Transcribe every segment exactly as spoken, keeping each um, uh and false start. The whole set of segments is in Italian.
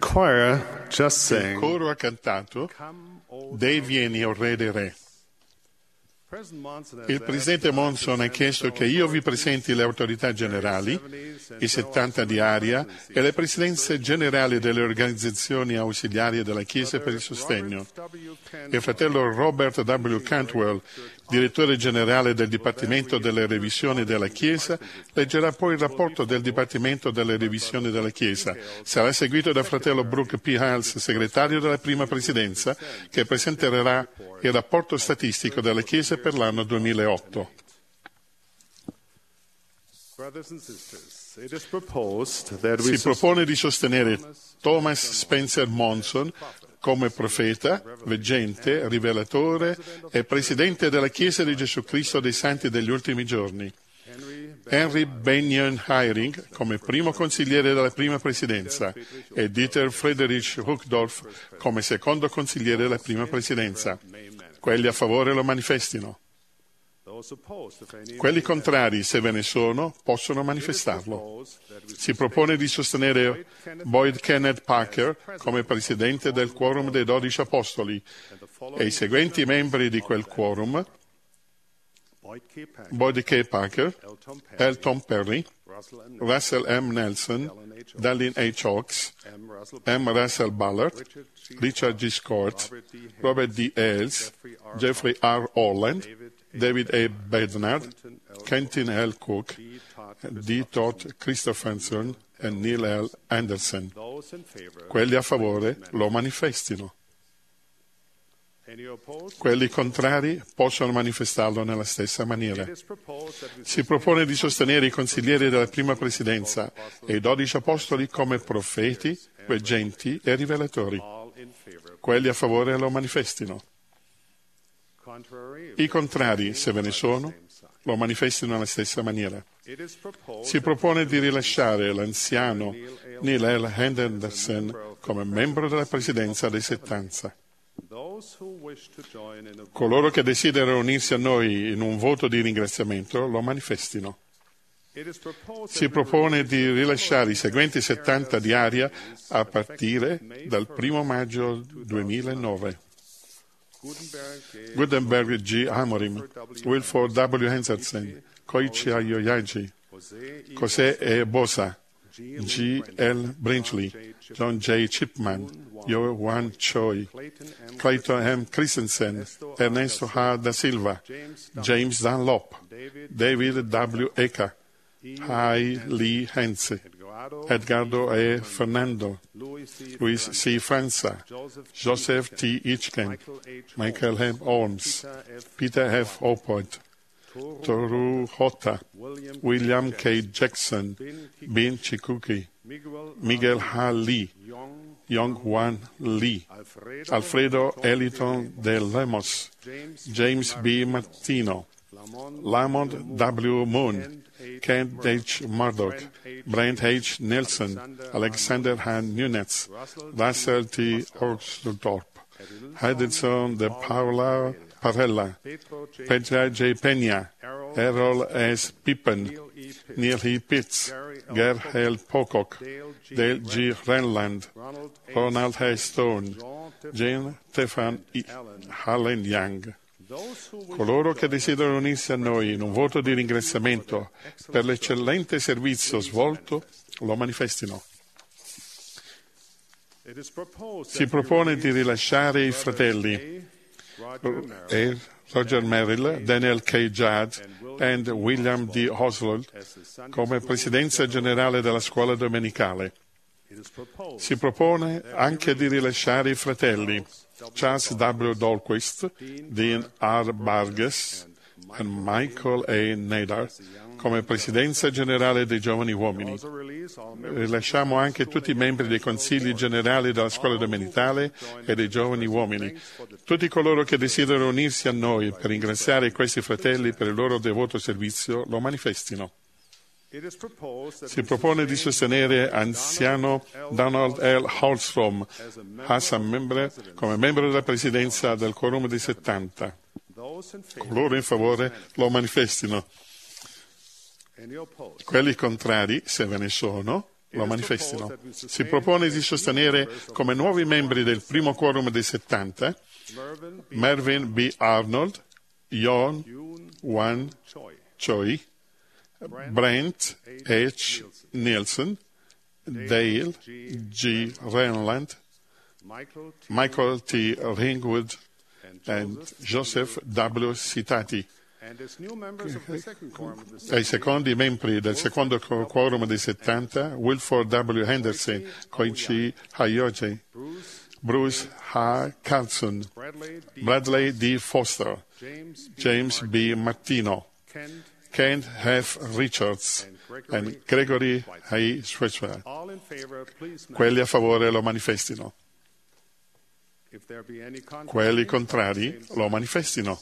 choir just Il sang, coro ha cantato Dei vieni, o Re dei Re. Il Presidente Monson ha chiesto che io vi presenti le autorità generali, i settanta di area e le presidenze generali delle organizzazioni ausiliarie della Chiesa per il sostegno. Il fratello Robert W. Cantwell, direttore generale del Dipartimento delle Revisioni della Chiesa, leggerà poi il rapporto del Dipartimento delle Revisioni della Chiesa. Sarà seguito dal fratello Brooke P. Hales, segretario della prima presidenza, che presenterà il rapporto statistico della Chiesa per l'anno duemilaotto. Si propone di sostenere Thomas Spencer Monson come profeta, veggente, rivelatore e presidente della Chiesa di Gesù Cristo dei Santi degli Ultimi Giorni. Henry Benyon Eyring come primo consigliere della prima presidenza e Dieter Friedrich Huckdorf come secondo consigliere della prima presidenza. Quelli a favore lo manifestino. Quelli contrari, se ve ne sono, possono manifestarlo. Si propone di sostenere Boyd Kenneth Parker come presidente del quorum dei dodici apostoli e i seguenti membri di quel quorum: Boyd K. Parker, L. Tom Perry, Russell M. Nelson, Dallin H. Hawkes, M. Russell Ballard, Richard G. Scott, Robert D. Ailes, Jeffrey R. Orland, David A. Bednard, Kenton L. Cook, D. Todd Christopherson e Neil L. Anderson. Quelli a favore lo manifestino. Quelli contrari possono manifestarlo nella stessa maniera. Si propone di sostenere i consiglieri della prima presidenza e i dodici apostoli come profeti, veggenti e rivelatori. Quelli a favore lo manifestino. I contrari, se ve ne sono, lo manifestino nella stessa maniera. Si propone di rilasciare l'anziano Neil L. Henderson come membro della presidenza dei settanta. Coloro che desiderano unirsi a noi in un voto di ringraziamento lo manifestino. Si propone di rilasciare i seguenti settanta di aria a partire dal primo maggio duemilanove. Gutenberg G. Amorim, Wilford W. Henderson, Koichi Ayoyaji, José E. Bosa, G. L. Brinchley, John J. Chipman, Yohan Choi, Clayton M. Christensen, Ernesto H. da Silva, James Dunlop, David W. Eka, Hai Lee Henze, Edgardo E. Fernando, Luis C. Franza, Joseph T. Hitchken, Michael M. Holmes, Peter F. Opoit, Toru Hota, William K. Jackson, Bin Chikuki, Miguel H. Lee, Yong Wan Lee, Alfredo Eliton de Lemos, James B. Martino, Lamont W. Moon, Kent H. Murdoch, Brent H. Nelson, Alexander H. Nunez, Russell T. Oxthorpe, Edison de Paula Parella, Petra J. Peña, Errol S. Pippen, Neil E. Pitts, Ger L. Pocock, Dale G. Renland, Ronald H. Stone, Jane Stefan Allen Young. Coloro che desiderano unirsi a noi in un voto di ringraziamento per l'eccellente servizio svolto lo manifestino. Si propone di rilasciare i fratelli e Roger Merrill, Daniel K. Judd e William D. Oswald come presidenza generale della scuola domenicale. Si propone anche di rilasciare i fratelli Charles W. Dahlquist, Dean R. Burgess e Michael A. Nadar come presidenza generale dei giovani uomini. Rilasciamo anche tutti i membri dei consigli generali della scuola domenicale e dei giovani uomini. Tutti coloro che desiderano unirsi a noi per ringraziare questi fratelli per il loro devoto servizio lo manifestino. Si propone di sostenere anziano Donald L. Holstrom come membro della presidenza del quorum dei settanta. Coloro in favore lo manifestino. Quelli contrari, se ve ne sono, lo manifestino. Si propone di sostenere come nuovi membri del primo quorum dei settanta Mervyn B. Arnold, Yoon Wan Choi, Brent H. Nielsen, Dale G. Renland, Michael T. Ringwood e Joseph W. Sitati. Ai secondi membri del secondo quorum dei settanta, Wilford W. Henderson, Koichi Hayoje, Bruce H. Carlson, Bradley D. Foster, James B. Martino, Kent F. Richards e Gregory A. Switzer. Quelli a favore lo manifestino. Quelli contrari lo manifestino.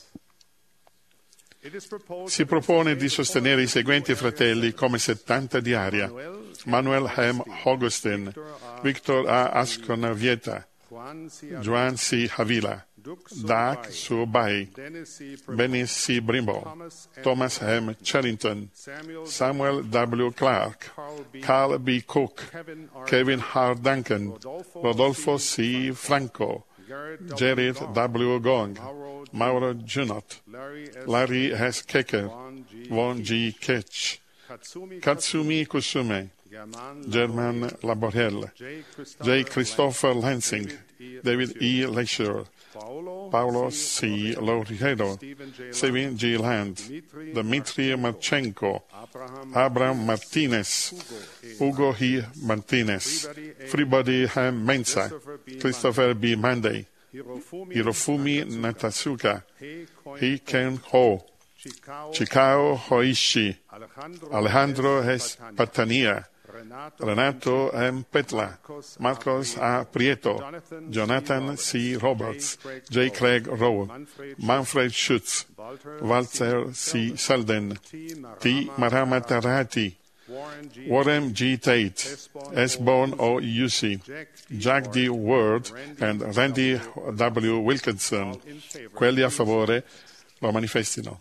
Si propone di sostenere i seguenti fratelli come settanta di aria: Manuel M. Augustin, Victor A. Asconavieta, Juan C. Havila, Dak Subai, Benny C. Brimble, Thomas M. Charrington, Samuel W. Clark, Carl B. Cook, Kevin R. Duncan, Rodolfo C. Franco, Jared W. Gong, Mauro Junot, Larry S. Kecker, Von G. Ketch, Katsumi Kusume, German Laborel, J. Christopher Lansing, David E. Leisure, Paolo C. Lauriero, Sevin G. Land, Dmitry Marchenko, Abraham Martinez, Hugo H. Martinez, Freebody M. Mensa, Christopher B. Monday, Hirofumi Natasuka, Hee Ken Ho, Chikao Hoishi, Alejandro S. Patania, Renato M. Petla, Marcos A. Prieto, Jonathan C. Roberts, J. Craig Rowe, Manfred Schutz, Walter C. Selden, T. Marama Tarati, Warren G. Tate, Esbon O. Yusi, Jack D. Ward e Randy W. Wilkinson. Quelli a favore lo manifestino.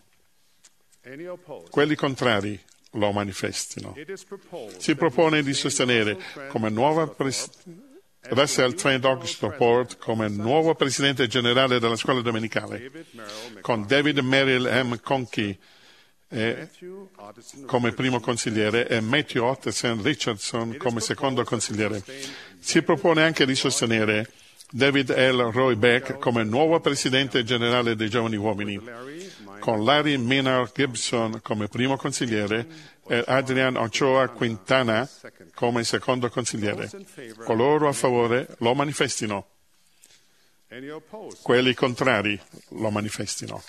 Quelli contrari lo manifestino. Si propone di sostenere come nuova pres- Russell Trent Oxford come nuovo presidente generale della scuola domenicale, con David Merrill M. Conkey eh, come primo consigliere e Matthew Ottesen Richardson come secondo consigliere. Si propone anche di sostenere David L. Roy Beck come nuovo presidente generale dei giovani uomini, con Larry Maynard Gibson come primo consigliere e Adrian Ochoa Quintana come secondo consigliere. Coloro a favore lo manifestino. Quelli contrari lo manifestino.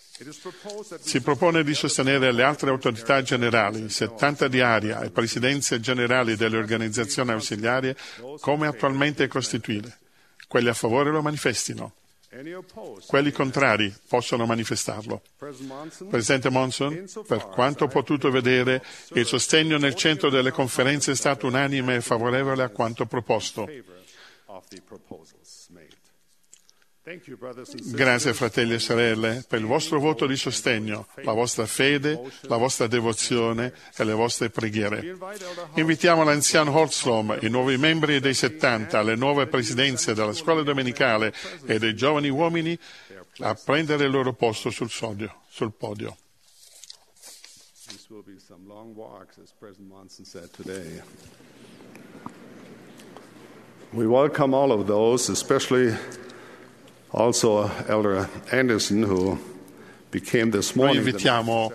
Si propone di sostenere le altre autorità generali, settanta di aria e presidenze generali delle organizzazioni ausiliarie come attualmente costituite. Quelli a favore lo manifestino. Quelli contrari possono manifestarlo. Presidente Monson, per quanto ho potuto vedere, il sostegno nel centro delle conferenze è stato unanime e favorevole a quanto proposto. Grazie fratelli e sorelle per il vostro voto di sostegno, la vostra fede, la vostra devozione e le vostre preghiere. Invitiamo l'anziano Holstrom, i nuovi membri dei settanta, le nuove presidenze della scuola domenicale e dei giovani uomini a prendere il loro posto sul, sodio, sul podio. This will be some long walks, as President Monson said today. We welcome all of those, especially also Elder Anderson, who became this Noi morning invitiamo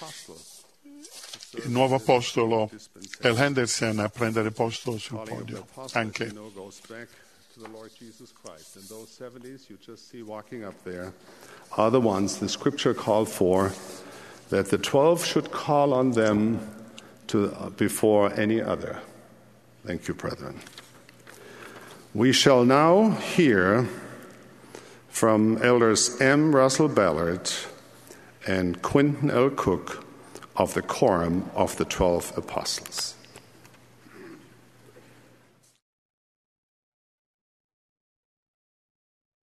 il nuovo apostolo El Henderson a prendere posto sul podio. Anche goes back to the Lord Jesus Christ. And those seventies you just see walking up there are the ones the Scripture called for, that the twelve should call on them to uh, before any other. Thank you, brethren. We shall now hear from Elders M. Russell Ballard and Quinton L. Cook of the Quorum of the Twelve Apostles.